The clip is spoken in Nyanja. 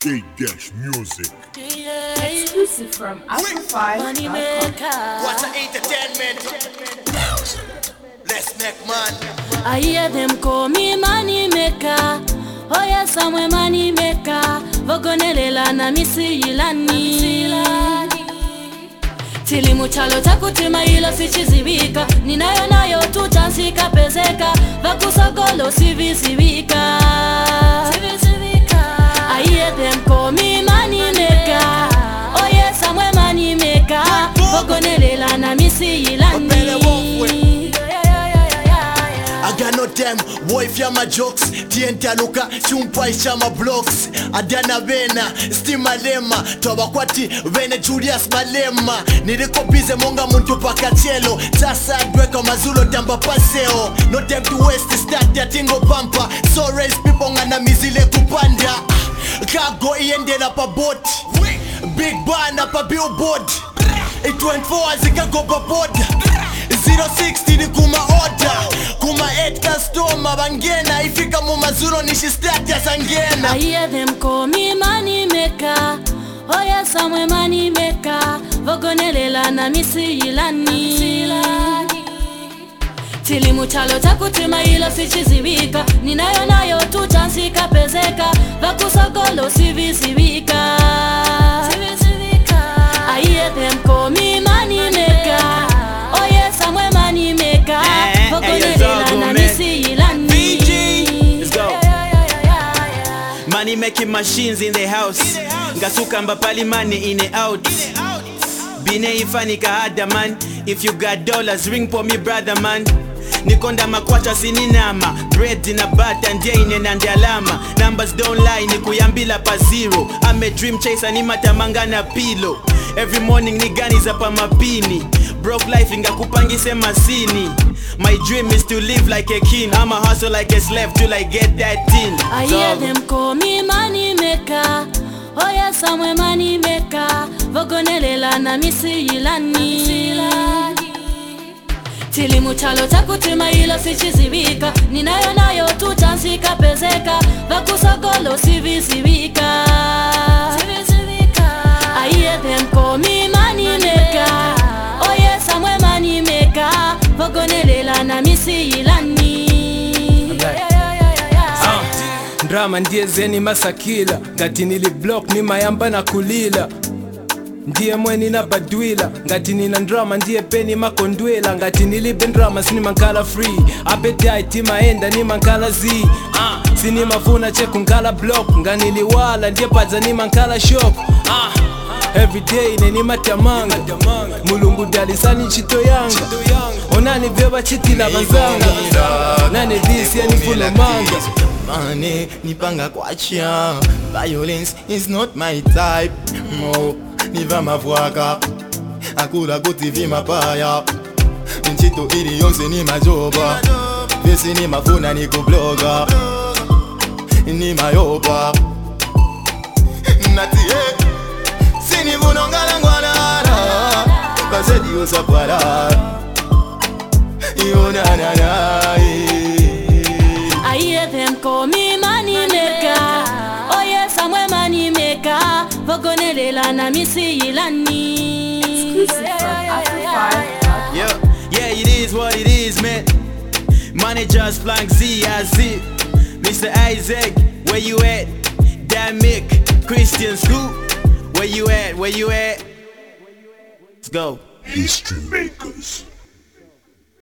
K-Music. Exclusive from Amplify.com. What a entertainment. Let's make man. I hear them call me money maker. Oh yes, I'm a money maker. Vogonelela na misi ilani. Tili muchalo takutima ilo sichizibika. Ninayo nayo tutansika pezeka. Vakusogolo sivisibika. I hear them call me money maker. Oh yes, I'm a money maker. Vogonelela na misi ilani. I got no time, boy if my jokes. Tienta luka, chumpa ishama blocks. Adana vena, stima lema. Tawakwati, vene Julius Malema. Niriko bize monga muntu pakachelo. Tasa dweka mazulo tamba paseo. No time to waste, start ya tingo pampa. So raise people ngana mizile kupanda. Kago iendela pa boat. Big bana pa billboard. It went forward, zikago pa board. 060 ni kuma order. Kuma 8 customer bangena. Ifika mu mazuro nishi status angena. I hear them call me money maker. Oh yes, I'm a money maker. Vogonelela na misi ilani. Tili muchalo takutima ilo sichizibika. Ninayo nayo tutansika pezeka. Vakusogolo sivisibika. I hear them call me money maker. Oh yes, I'm a money maker. Vogonelela na misi ilani. Let's go. Money making machines in the house. Ngasuka mbapali money in and out. Bine ifani kahada man. If you got dollars, ring for me brother man. Nikonda makwacha sininama. Bread in a butter ndiye inenande alama. Numbers don't lie, nikuyambila pa zero. I'm a dream chaser, ni matamanga na pillow. Every morning niganiza pa mapini. Broke life ingakupangise masini. My dream is to live like a king. I'ma hustle like a slave till I get that thing. I hear them call me money maker. Oh yes, I'm a money maker. Vogonelela na misi ilani. Tili muchalo takutima ilo sichizibika. Ninayo nayo tutansika pezeka. Vakusogolo sivisibika. I hear them call me money maker. Oh yes, I'm a money maker. Vogonelela na misi ilani. Drama ndiye zeni masakila. Ngati nili block ni mayamba na kulila. Ndiye mweni na badwila. Ngati nina drama ndiye peni makondwela. Ngati nilibe drama sini mankala free. Appetite maenda ni mankala Z. Sini mafuna cheku nkala block. Nganiliwala ndiye padza ni mankala shop. Everyday neni matamanga. Mulungu dalisani chito yanga. Onani vyeba chitila banzanga. Nane this ya nifuna manga. Money nipanga kwacha. Violence is not my type. Mo niva mavwaka. Akula kuti vima paya. Nchito ili yonse ni majoba. Vesi ni mafuna ni kubloga. Ni mayoba. Nati sini vunongala ngwanana. Pasedi usapara. I hear them call me money maker. Oh yes, I'm a money maker. Vogonelela na misi ilani. Exclusive from Amplify.com. Yeah, it is what it is, man. Managers Flank Z, I see. Mr. Isaac, where you at? Damick, Christian Scoop, where you at? Where you at? Let's go. History makers.